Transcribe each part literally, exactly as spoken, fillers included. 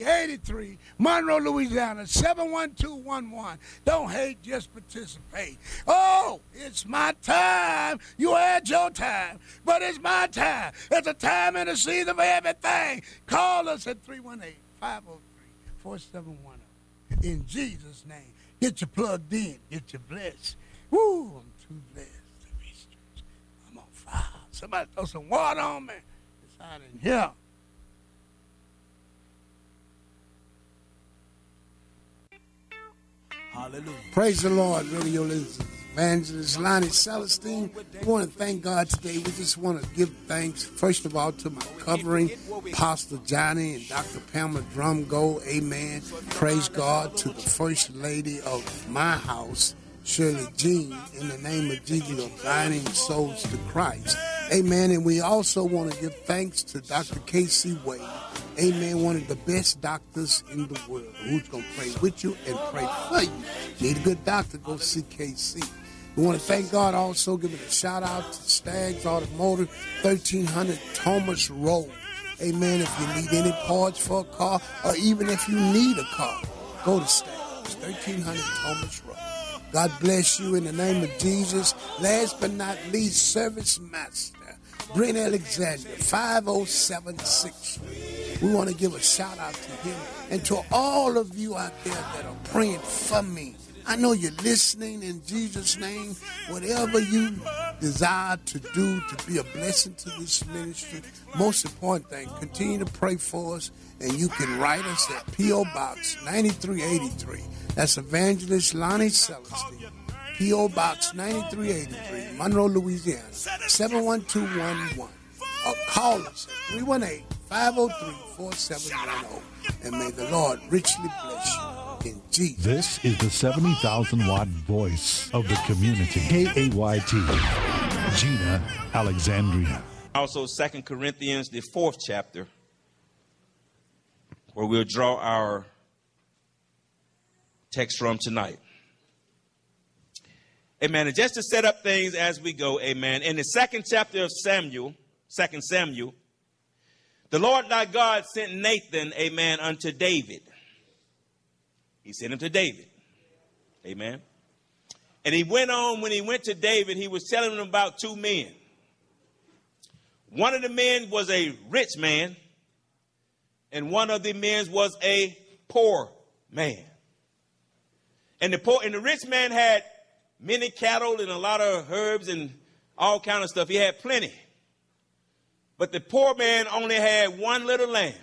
eighty-three, Monroe, Louisiana, seven one two one one. Don't hate, just participate. Oh, it's my time. You had your time, but it's my time. It's a time and a season of everything. Call us at three one eight, five oh three, four seven one oh. In Jesus' name, get you plugged in, get you blessed. Woo, I'm too blessed to be stretched. I'm on fire. Somebody throw some water on me. It's hot in here. Hallelujah. Praise the Lord, radio listeners. Evangelist Lonnie Celestine. We want to thank God today. We just want to give thanks, first of all, to my covering, Pastor Johnny and Doctor Pamela Drumgo. Amen. Praise God. To the First Lady of my house, Shirley Jean, in the name of Jesus, of guiding souls to Christ. Amen. And we also want to give thanks to Doctor K C Wade. Amen. One of the best doctors in the world, who's going to pray with you and pray for you. Need a good doctor, go see K C. We want to thank God also, giving a shout out to Staggs Automotive, thirteen hundred Thomas Road. Amen. If you need any parts for a car, or even if you need a car, go to Staggs, thirteen hundred Thomas Road. God bless you in the name of Jesus. Last but not least, Service Master Brent Alexander, five oh seven six. We want to give a shout out to him and to all of you out there that are praying for me. I know you're listening in Jesus' name. Whatever you desire to do to be a blessing to this ministry, most important thing, continue to pray for us, and you can write us at P O. Box ninety-three eighty-three. That's Evangelist Lonnie Celestine. P O. Box ninety-three eighty-three, Monroe, Louisiana, seven one two one one. Or call us at three one eight, five oh three, four seven one oh. And may the Lord richly bless you in Jesus. This is the seventy thousand watt voice of the community. K A Y T, Gina Alexandria. Also, Second Corinthians, the fourth chapter, where we'll draw our text from tonight. Amen. And just to set up things as we go, amen. In the second chapter of Samuel, Second Samuel, the Lord thy God sent Nathan, amen, unto David. He sent him to David. Amen. And he went on, when he went to David, he was telling him about two men. One of the men was a rich man, and one of the men was a poor man. And the poor and the rich man had many cattle and a lot of herbs and all kind of stuff. He had plenty. But the poor man only had one little lamb,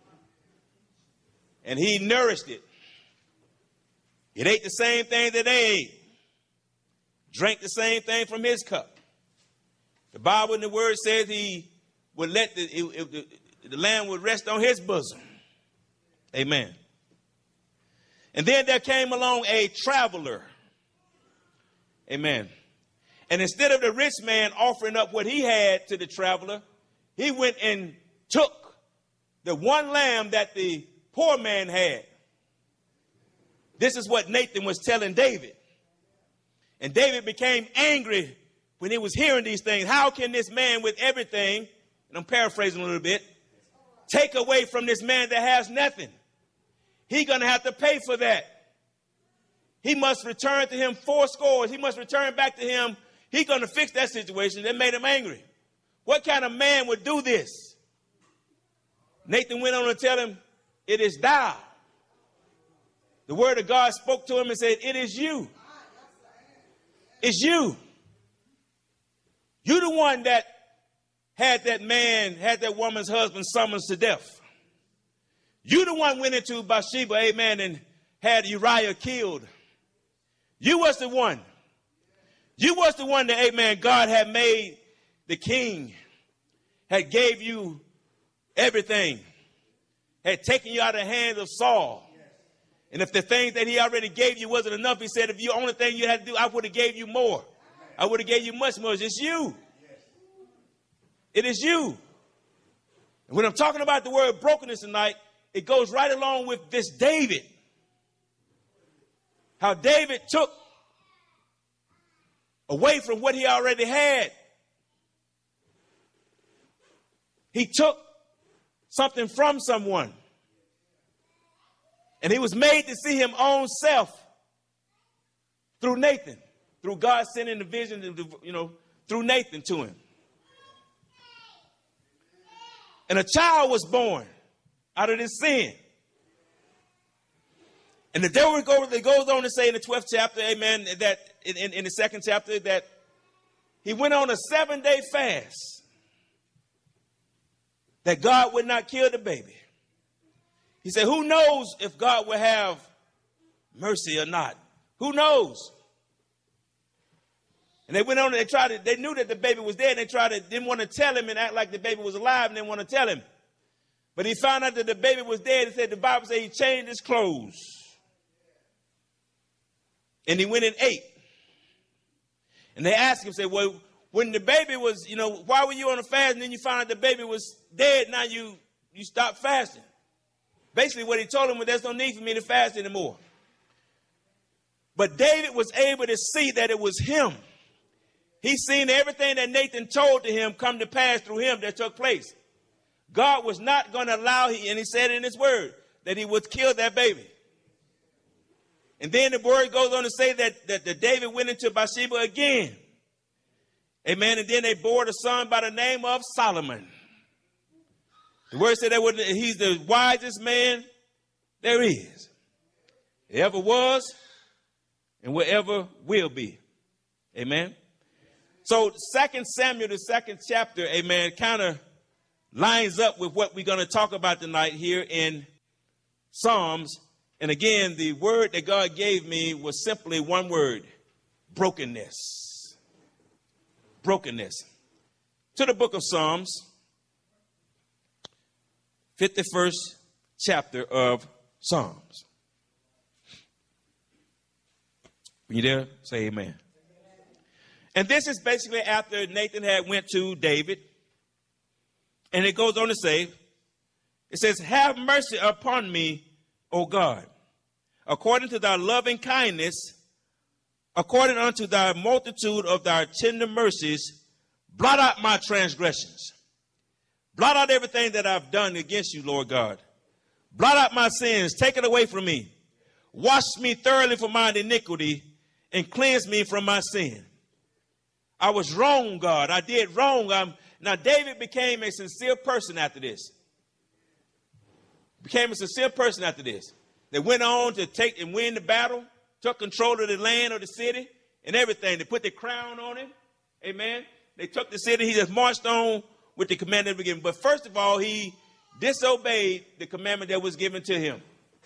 and he nourished it. It ate the same thing that they ate, drank the same thing from his cup. The Bible and the word says he would let the, it, it, the, the lamb would rest on his bosom. Amen. And then there came along a traveler. Amen. And instead of the rich man offering up what he had to the traveler, he went and took the one lamb that the poor man had. This is what Nathan was telling David. And David became angry when he was hearing these things. How can this man with everything, and I'm paraphrasing a little bit, take away from this man that has nothing? He's going to have to pay for that. He must return to him four scores. He must return back to him. He's going to fix that situation. That made him angry. What kind of man would do this? Nathan went on to tell him, it is thou. The word of God spoke to him and said, it is you. It's you. You're the one that had that man, had that woman's husband summoned to death. You the one went into Bathsheba, amen, and had Uriah killed. You was the one. You was the one that, amen, God had made the king, had gave you everything, had taken you out of the hands of Saul. And if the things that he already gave you wasn't enough, he said, if the only thing you had to do, I would have gave you more. I would have gave you much more. It's you. It is you. And when I'm talking about the word brokenness tonight, it goes right along with this David. How David took away from what he already had. He took something from someone. And he was made to see him own self through Nathan, through God sending the vision, you know, through Nathan to him. And a child was born out of this sin. And the devil goes on to say in the twelfth chapter, amen, that in, in, in the second chapter, that he went on a seven-day fast, that God would not kill the baby. He said, who knows if God will have mercy or not? Who knows? And they went on and they tried to, they knew that the baby was dead. And they tried to, didn't want to tell him and act like the baby was alive and didn't want to tell him. But he found out that the baby was dead. He said, the Bible said he changed his clothes. And he went and ate. And they asked him, said, well, when the baby was, you know, why were you on a fast? And then you found out the baby was dead. Now you, you stopped fasting. Basically what he told him was, there's no need for me to fast anymore. But David was able to see that it was him. He seen everything that Nathan told to him come to pass through him that took place. God was not going to allow, and he said in his word, that he would kill that baby. And then the word goes on to say that, that, that David went into Bathsheba again. Amen. And then they bore a son by the name of Solomon. The word said that he's the wisest man there is. Ever was and will ever will be. Amen. So Second Samuel, the second chapter, amen, kind of lines up with what we're going to talk about tonight here in Psalms. And again, the word that God gave me was simply one word: brokenness. Brokenness. To the book of Psalms, fifty-first chapter of Psalms. When you're there, say amen. And this is basically after Nathan had went to David. And it goes on to say, it says, have mercy upon me, O God, according to thy loving kindness, according unto thy multitude of thy tender mercies, blot out my transgressions. Blot out everything that I've done against you, Lord God. Blot out my sins. Take it away from me. Wash me thoroughly from my iniquity and cleanse me from my sin. I was wrong, God. I did wrong. I'm, now, David became a sincere person after this. Became a sincere person after this. They went on to take and win the battle, took control of the land or the city and everything. They put the crown on him. Amen. They took the city. He just marched on with the command at the beginning. But first of all, he disobeyed the commandment that was given to him.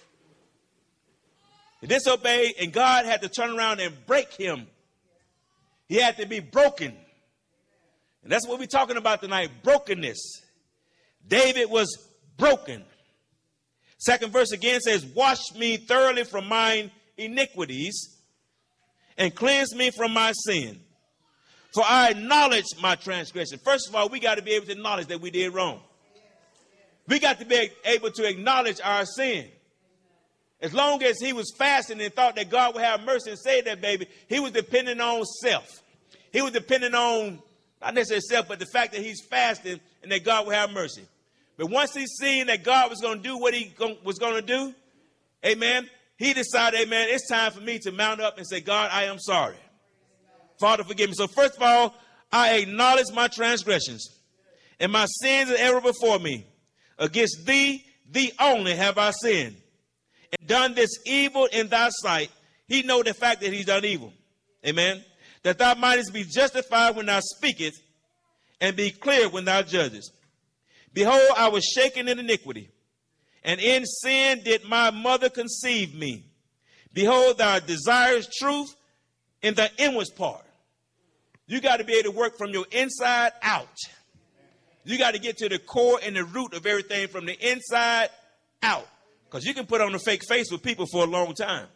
He disobeyed, and God had to turn around and break him. He had to be broken. And that's what we're talking about tonight, brokenness. David was broken. Second verse again says, wash me thoroughly from mine iniquities and cleanse me from my sin. For I acknowledge my transgression. First of all, we got to be able to acknowledge that we did wrong. We got to be able to acknowledge our sin. As long as he was fasting and thought that God would have mercy and save that baby, he was depending on self. He was depending on, not necessarily self, but the fact that he's fasting and that God would have mercy. But once he seen that God was going to do what he was going to do, amen, he decided, amen, it's time for me to mount up and say, God, I am sorry. Father, forgive me. So first of all, I acknowledge my transgressions, and my sins are ever before me. Against thee, thee only have I sinned, and done this evil in thy sight. He know the fact that he's done evil. Amen. That thou mightest be justified when thou speakest, and be clear when thou judgest. Behold, I was shaken in iniquity, and in sin did my mother conceive me. Behold, thou desirest truth in the inward part. You got to be able to work from your inside out. You got to get to the core and the root of everything from the inside out. Because you can put on a fake face with people for a long time.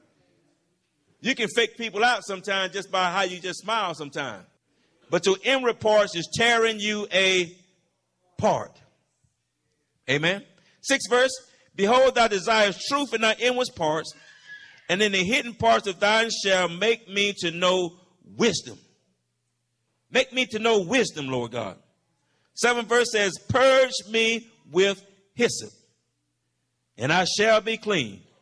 You can fake people out sometimes just by how you just smile sometimes. But your inward parts is tearing you apart. Amen. Sixth verse. Behold, thou desirest truth in thy inward parts, and in the hidden parts of thine shall make me to know wisdom. Make me to know wisdom, Lord God. Seventh verse says, purge me with hyssop, and I shall be clean.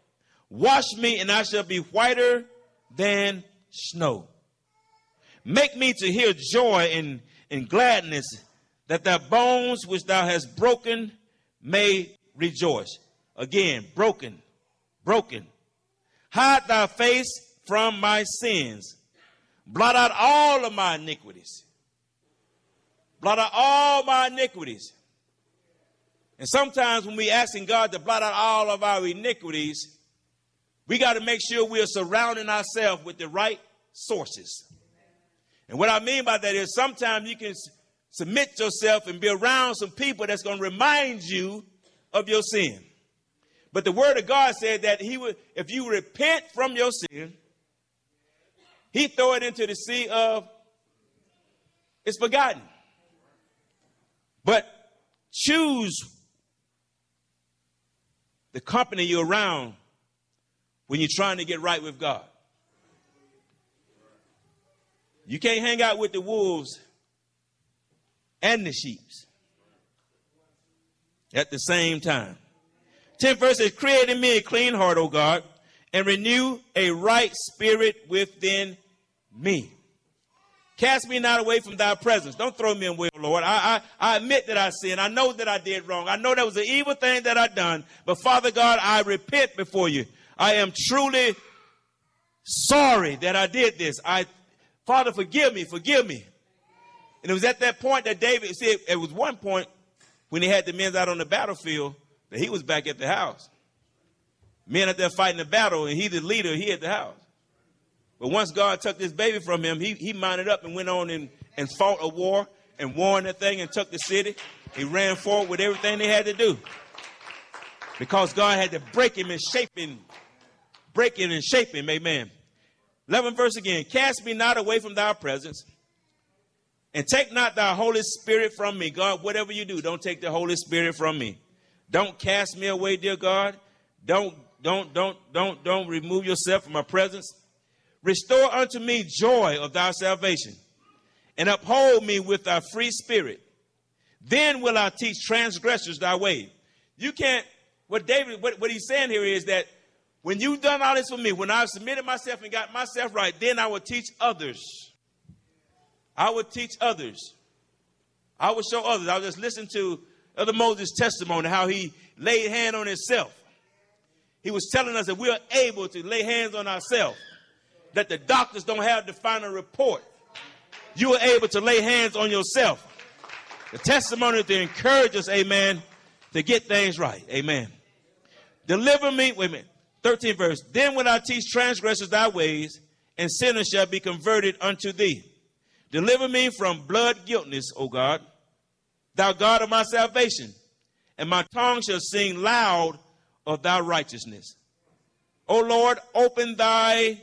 Wash me, and I shall be whiter than snow. Make me to hear joy and, and gladness, that thy bones which thou hast broken may rejoice. Again, broken, broken. Hide thy face from my sins. Blot out all of my iniquities. Blot out all my iniquities. And sometimes when we asking God to blot out all of our iniquities, we got to make sure we are surrounding ourselves with the right sources. And what I mean by that is sometimes you can submit yourself and be around some people that's going to remind you of your sin. But the word of God said that he would, if you repent from your sin, he throw it into the sea of, it's forgotten. But choose the company you're around when you're trying to get right with God. You can't hang out with the wolves and the sheep at the same time. tenth verse says, create in me a clean heart, O God, and renew a right spirit within me. Cast me not away from thy presence. Don't throw me away, Lord. I, I, I admit that I sinned. I know that I did wrong. I know that was an evil thing that I done. But Father God, I repent before you. I am truly sorry that I did this. I, Father, forgive me, forgive me. And it was at that point that David said, it was one point when he had the men out on the battlefield that he was back at the house. Men out there fighting the battle, and he the leader, he at the house. But once God took this baby from him, he, he mounted up and went on and, and fought a war and won that thing and took the city. He ran forward with everything they had to do. Because God had to break him and shape him, break him and shape him, amen. eleventh verse again, cast me not away from thy presence, and take not thy Holy Spirit from me. God, whatever you do, don't take the Holy Spirit from me. Don't cast me away, dear God. Don't, don't, don't, don't, don't remove yourself from my presence. Restore unto me joy of thy salvation, and uphold me with thy free spirit. Then will I teach transgressors thy way. You can't, what David, what, what he's saying here is that when you've done all this for me, when I've submitted myself and got myself right, then I will teach others. I will teach others. I will show others. I will just listen to Elder Moses' testimony, how he laid hand on himself. He was telling us that we are able to lay hands on ourselves, that the doctors don't have the final report. You are able to lay hands on yourself. The testimony to encourage us, amen, to get things right, amen. Deliver me, wait a minute, thirteenth verse. Then will I teach transgressors thy ways, and sinners shall be converted unto thee. Deliver me from blood guiltness, O God, thou God of my salvation, and my tongue shall sing loud of thy righteousness. O Lord, open thy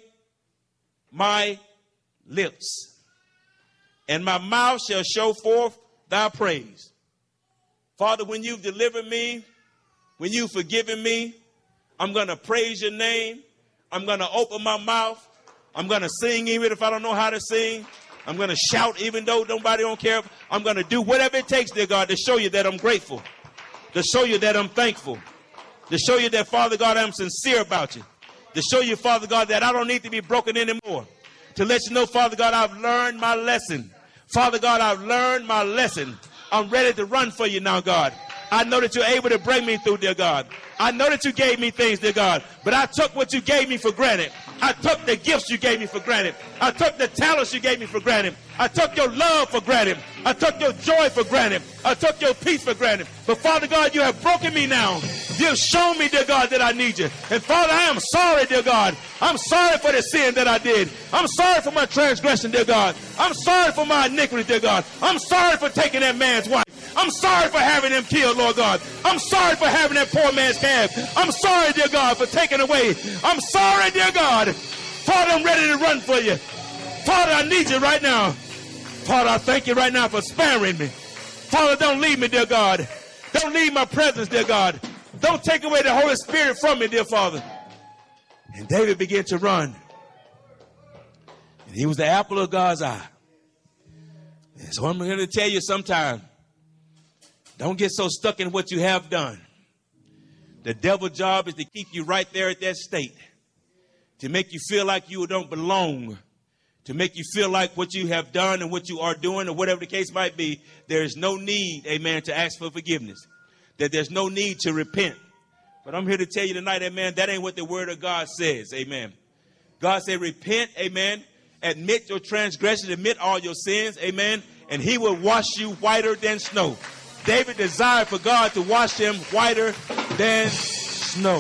my lips, and my mouth shall show forth thy praise. Father, when you've delivered me, when you've forgiven me, I'm going to praise your name. I'm going to open my mouth. I'm going to sing even if I don't know how to sing. I'm going to shout even though nobody don't care. I'm going to do whatever it takes, dear God, to show you that I'm grateful, to show you that I'm thankful, to show you that, Father God, I'm sincere about you, to show you, Father God, that I don't need to be broken anymore, to let you know, Father God, I've learned my lesson. Father God, I've learned my lesson. I'm ready to run for you now, God. I know that you're able to bring me through, dear God. I know that you gave me things, dear God, but I took what you gave me for granted. I took the gifts you gave me for granted. I took the talents you gave me for granted. I took your love for granted. I took your joy for granted. I took your peace for granted. But Father God, you have broken me now. You have shown me, dear God, that I need you. And Father, I am sorry, dear God. I'm sorry for the sin that I did. I'm sorry for my transgression, dear God. I'm sorry for my iniquity, dear God. I'm sorry for taking that man's wife. I'm sorry for having him killed, Lord God. I'm sorry for having that poor man's calf. I'm sorry, dear God, for taking away. I'm sorry, dear God. Father, I'm ready to run for you. Father, I need you right now. Father, I thank you right now for sparing me. Father, don't leave me, dear God. Don't leave my presence, dear God. Don't take away the Holy Spirit from me, dear Father. And David began to run. And he was the apple of God's eye. And so I'm going to tell you sometime, don't get so stuck in what you have done The devil's job is to keep you right there at that state, to make you feel like you don't belong, to make you feel like what you have done and what you are doing or whatever the case might be, there is no need, amen, to ask for forgiveness, that there's no need to repent. But I'm here to tell you tonight, amen, that ain't what the word of God says, amen. God said, repent, amen, admit your transgressions, admit all your sins, amen, and he will wash you whiter than snow. David desired for God to wash him whiter than snow.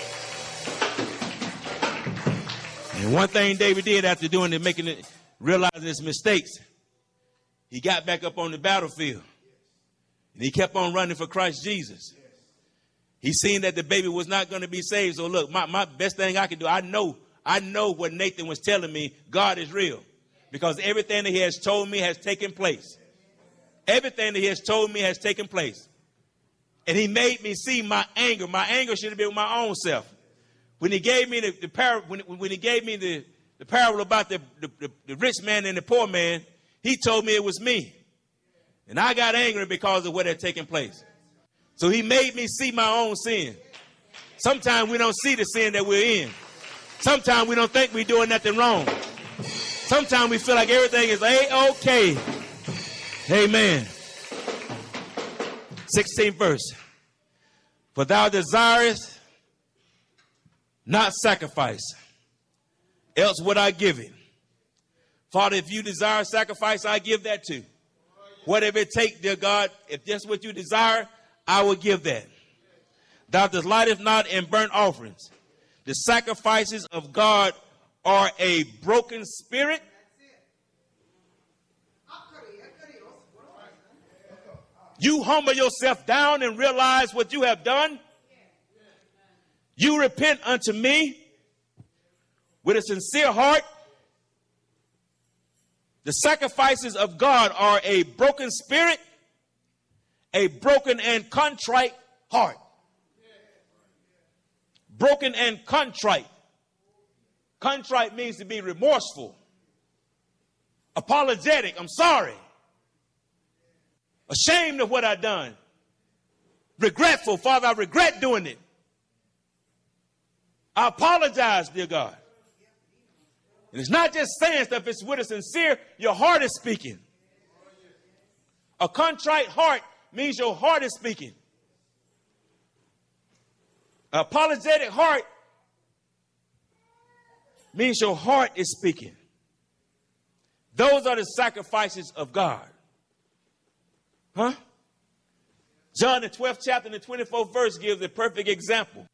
And one thing David did after doing it, making it, realizing his mistakes, he got back up on the battlefield. And he kept on running for Christ Jesus. He seen that the baby was not going to be saved. So look, my, my best thing I can do, I know, I know what Nathan was telling me, God is real. Because everything that he has told me has taken place. Everything that he has told me has taken place. And he made me see my anger. My anger should have been with my own self. When he gave me the, the parable, when, when he gave me the, the parable about the, the, the, the rich man and the poor man, he told me it was me. And I got angry because of what had taken place. So he made me see my own sin. Sometimes we don't see the sin that we're in. Sometimes we don't think we're doing nothing wrong. Sometimes we feel like everything is A-okay. Amen. sixteenth verse. For thou desirest not sacrifice, else would I give it. Father, if you desire sacrifice, I give that too. Whatever it takes, dear God, if that's what you desire, I will give that. Thou delightest not in burnt offerings. The sacrifices of God are a broken spirit. You humble yourself down and realize what you have done. You repent unto me with a sincere heart. The sacrifices of God are a broken spirit, a broken and contrite heart. Broken and contrite. Contrite means to be remorseful, apologetic. I'm sorry. Ashamed of what I've done. Regretful. Father, I regret doing it. I apologize, dear God. And it's not just saying stuff, it's with a sincere, your heart is speaking. A contrite heart means your heart is speaking. An apologetic heart means your heart is speaking. Those are the sacrifices of God. Huh? John, the twelfth chapter and the twenty-fourth verse gives a perfect example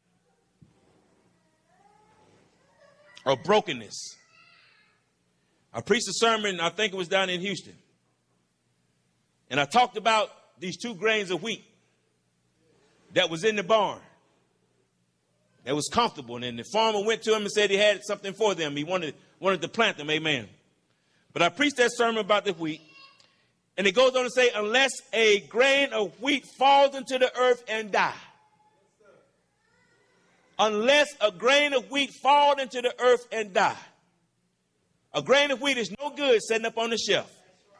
of brokenness. I preached a sermon, I think it was down in Houston. And I talked about these two grains of wheat that was in the barn. That was comfortable. And then the farmer went to him and said he had something for them. He wanted, wanted to plant them, amen. But I preached that sermon about the wheat. And it goes on to say, unless a grain of wheat falls into the earth and die. Unless a grain of wheat falls into the earth and die. A grain of wheat is no good sitting up on the shelf.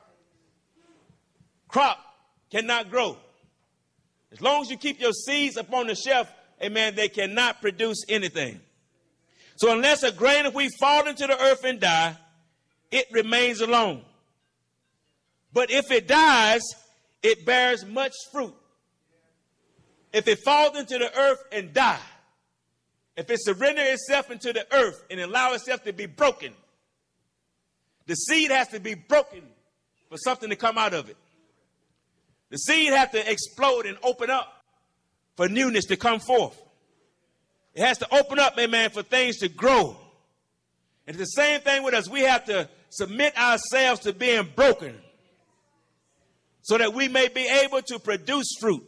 Crop cannot grow. As long as you keep your seeds up on the shelf, amen, they cannot produce anything. So unless a grain of wheat falls into the earth and die, it remains alone. But if it dies, it bears much fruit. If it falls into the earth and die, if it surrenders itself into the earth and allow itself to be broken, the seed has to be broken for something to come out of it. The seed has to explode and open up for newness to come forth. It has to open up, amen, for things to grow. And it's the same thing with us. We have to submit ourselves to being broken so that we may be able to produce fruit.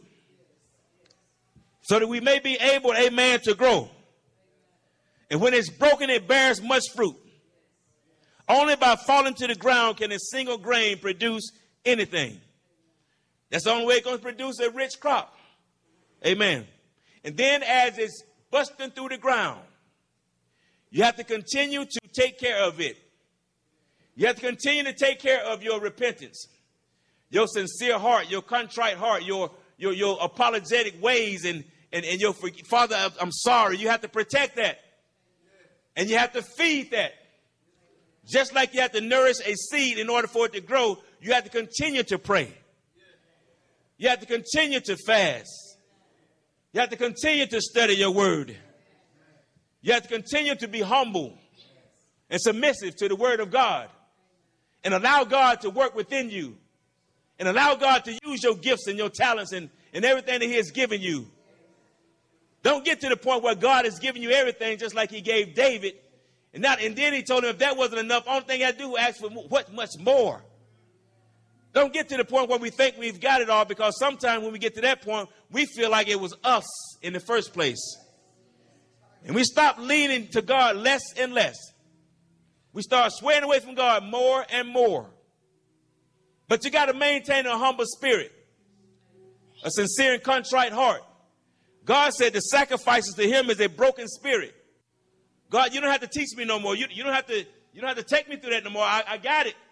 So that we may be able, amen, to grow. And when it's broken, it bears much fruit. Only by falling to the ground can a single grain produce anything. That's the only way it's going to produce a rich crop. Amen. And then as it's busting through the ground, you have to continue to take care of it. You have to continue to take care of your repentance, your sincere heart, your contrite heart, your, your, your apologetic ways and, and, and your Father, I'm sorry. You have to protect that. And you have to feed that. Just like you have to nourish a seed in order for it to grow, you have to continue to pray. You have to continue to fast. You have to continue to study your word. You have to continue to be humble and submissive to the word of God. And allow God to work within you. And allow God to use your gifts and your talents and, and everything that he has given you. Don't get to the point where God has given you everything just like he gave David. And, not, and then he told him if that wasn't enough, only thing I do is ask for what much more. Don't get to the point where we think we've got it all, because sometimes when we get to that point, we feel like it was us in the first place. And we stop leaning to God less and less. We start swearing away from God more and more. But you got to maintain a humble spirit, a sincere and contrite heart. God said the sacrifices to him is a broken spirit. God, you don't have to teach me no more. You, you don't have to, you don't have to take me through that no more. I, I got it.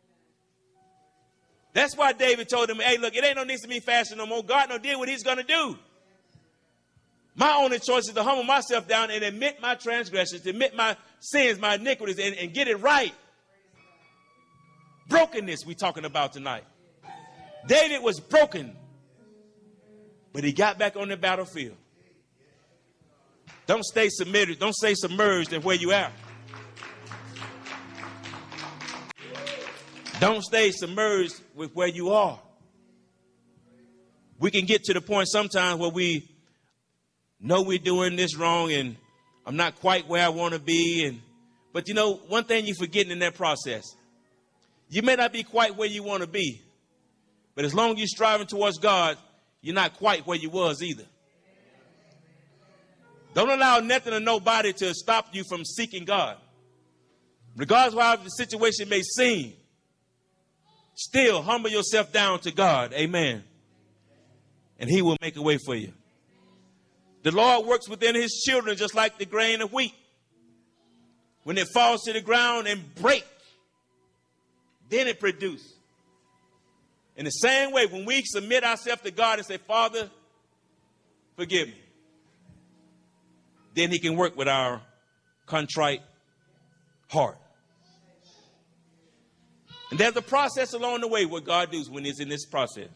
That's why David told him, hey, look, it ain't no need to me fasting no more. God no did what he's going to do. My only choice is to humble myself down and admit my transgressions, to admit my sins, my iniquities, and, and get it right. Brokenness we're talking about tonight. David was broken, but he got back on the battlefield. Don't stay submitted. Don't stay submerged in where you are. Don't stay submerged with where you are. We can get to the point sometimes where we know we're doing this wrong and I'm not quite where I want to be. And but you know, one thing you're forgetting in that process, you may not be quite where you want to be, but as long as you're striving towards God, you're not quite where you was either. Don't allow nothing or nobody to stop you from seeking God. Regardless of how the situation may seem, still humble yourself down to God. Amen. And he will make a way for you. The Lord works within his children just like the grain of wheat. When it falls to the ground and breaks, then it produces. In the same way, when we submit ourselves to God and say, Father, forgive me, then he can work with our contrite heart. And there's a process along the way what God does when he's in this process.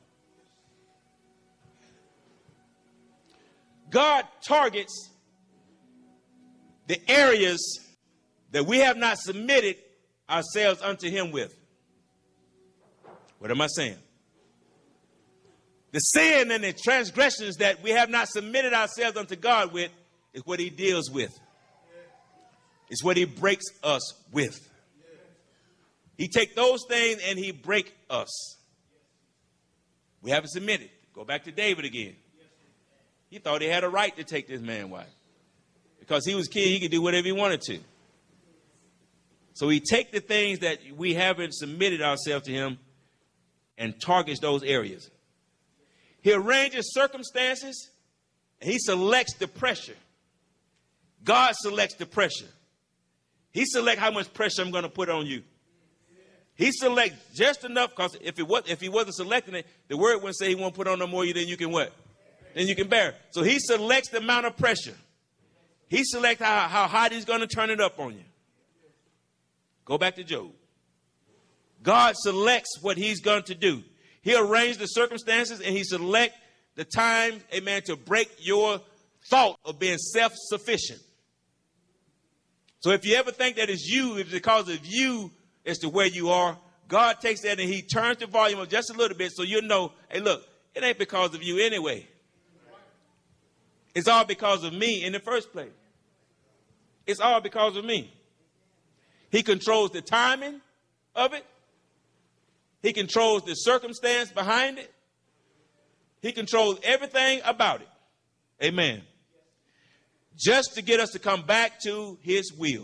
God targets the areas that we have not submitted ourselves unto him with. What am I saying? The sin and the transgressions that we have not submitted ourselves unto God with is what he deals with. It's what he breaks us with. He take those things and he break us. We haven't submitted. Go back to David again. He thought he had a right to take this man's wife. Because he was king, he could do whatever he wanted to. So he take the things that we haven't submitted ourselves to him and targets those areas. He arranges circumstances and he selects the pressure. God selects the pressure. He selects how much pressure I'm going to put on you. He selects just enough, because if it was, if he wasn't selecting it, the word wouldn't say he won't put on no more than you can what? Then you can bear. So he selects the amount of pressure. He selects how, how hot he's going to turn it up on you. Go back to Job. God selects what he's going to do. He arranged the circumstances and he selects the time, amen, to break your thought of being self-sufficient. So if you ever think that it's you, it's because of you as to where you are, God takes that and he turns the volume up just a little bit so you know, hey, look, it ain't because of you anyway. It's all because of me in the first place. It's all because of me. He controls the timing of it. He controls the circumstance behind it. He controls everything about it. Amen. Just to get us to come back to his will.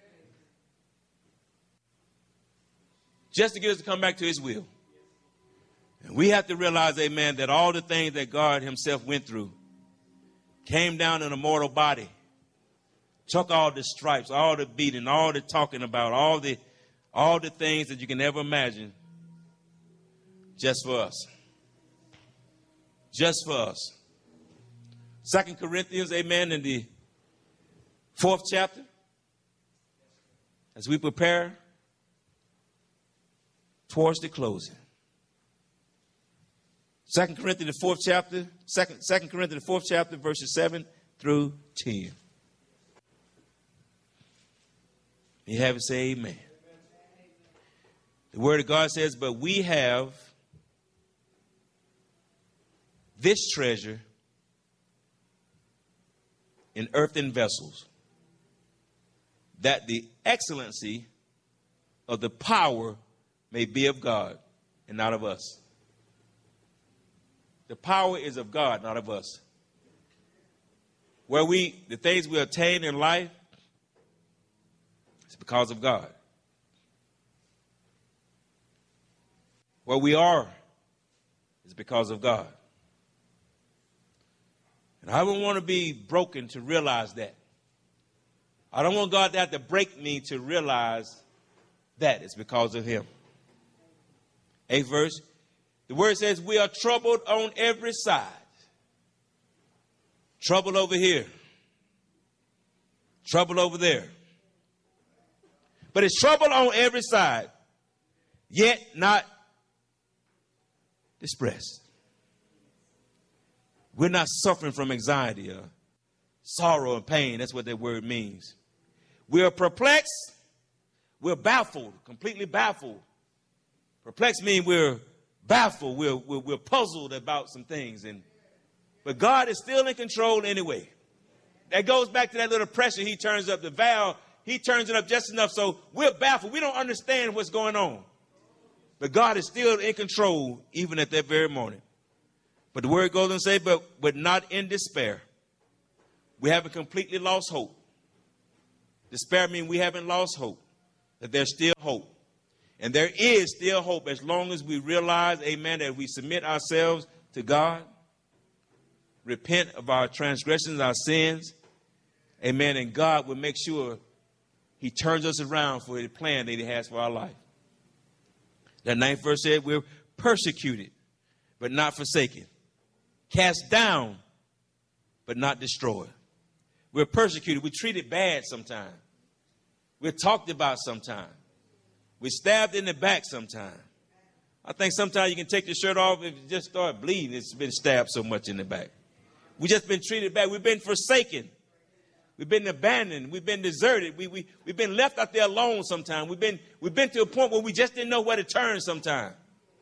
Just to get us to come back to his will. And we have to realize, amen, that all the things that God himself went through came down in a mortal body. Took all the stripes, all the beating, all the talking about, all the, all the things that you can ever imagine. Just for us. Just for us. Second Corinthians, amen, in the fourth chapter, as we prepare towards the closing. Second Corinthians, the fourth chapter, second, Second Corinthians, the fourth chapter, verses seven through ten. You have it, say amen. The word of God says, but we have this treasure in earthen vessels, that the excellency of the power may be of God and not of us. The power is of God, not of us. Where we, the things we attain in life, it's because of God. Where we are is because of God. And I don't want to be broken to realize that. I don't want God to have to break me to realize that it's because of him. Eighth verse. The word says we are troubled on every side. Trouble over here. Trouble over there. But it's trouble on every side, yet not distressed. We're not suffering from anxiety or sorrow and pain. That's what that word means. We are perplexed. We're baffled, completely baffled. Perplexed means we're baffled. We're, we're, we're puzzled about some things. And but God is still in control anyway. That goes back to that little pressure he turns up, the valve. He turns it up just enough so we're baffled. We don't understand what's going on. But God is still in control even at that very moment. But the word goes and say, but, but not in despair. We haven't completely lost hope. Despair means we haven't lost hope, that there's still hope. And there is still hope as long as we realize, amen, that we submit ourselves to God, repent of our transgressions, our sins, amen, and God will make sure he turns us around for the plan that he has for our life. That ninth verse said we're persecuted, but not forsaken. Cast down, but not destroyed. We're persecuted. We're treated bad sometimes. We're talked about sometimes. We're stabbed in the back sometimes. I think sometimes you can take your shirt off if you just start bleeding. It's been stabbed so much in the back. We've just been treated bad. We've been forsaken. We've been abandoned. We've been deserted. We, we, we've been left out there alone sometimes. We've been, we've been to a point where we just didn't know where to turn sometimes.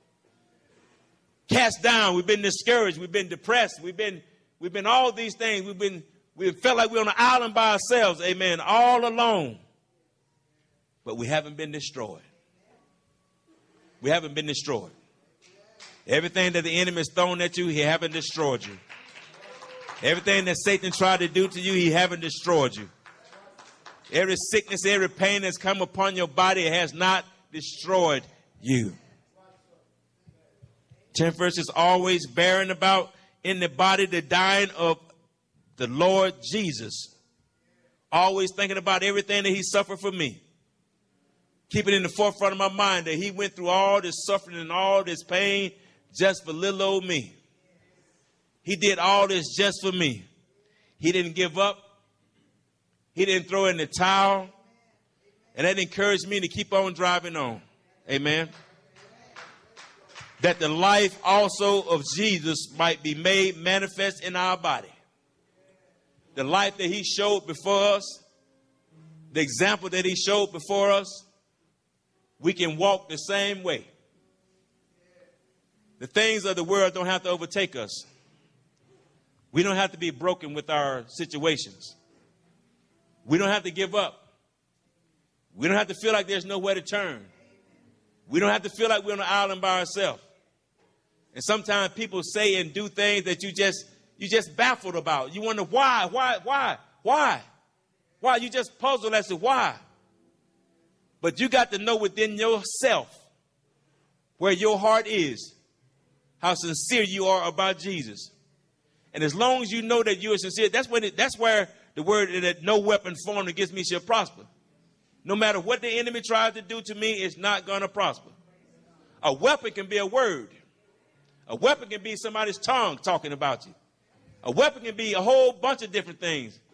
Cast down. We've been discouraged. We've been depressed. We've been, we've been all these things. We've been, we felt like we're on an island by ourselves. Amen. All alone. But we haven't been destroyed. We haven't been destroyed. Everything that the enemy has thrown at you, he haven't destroyed you. Everything that Satan tried to do to you, he haven't destroyed you. Every sickness, every pain that's come upon your body has not destroyed you. Tenth verse is always bearing about in the body the dying of the Lord Jesus. Always thinking about everything that he suffered for me. Keep it in the forefront of my mind that he went through all this suffering and all this pain just for little old me. He did all this just for me. He didn't give up. He didn't throw in the towel. And that encouraged me to keep on driving on. Amen. That the life also of Jesus might be made manifest in our body. The life that he showed before us, the example that he showed before us, we can walk the same way. The things of the world don't have to overtake us. We don't have to be broken with our situations. We don't have to give up. We don't have to feel like there's nowhere to turn. We don't have to feel like we're on an island by ourselves. And sometimes people say and do things that you just you just baffled about. You wonder why, why, why, why? Why? You just puzzled as to why. But you got to know within yourself where your heart is, how sincere you are about Jesus. And as long as you know that you are sincere, that's when it, that's where the word that no weapon formed against me shall prosper. No matter what the enemy tries to do to me, it's not going to prosper. A weapon can be a word. A weapon can be somebody's tongue talking about you. A weapon can be a whole bunch of different things.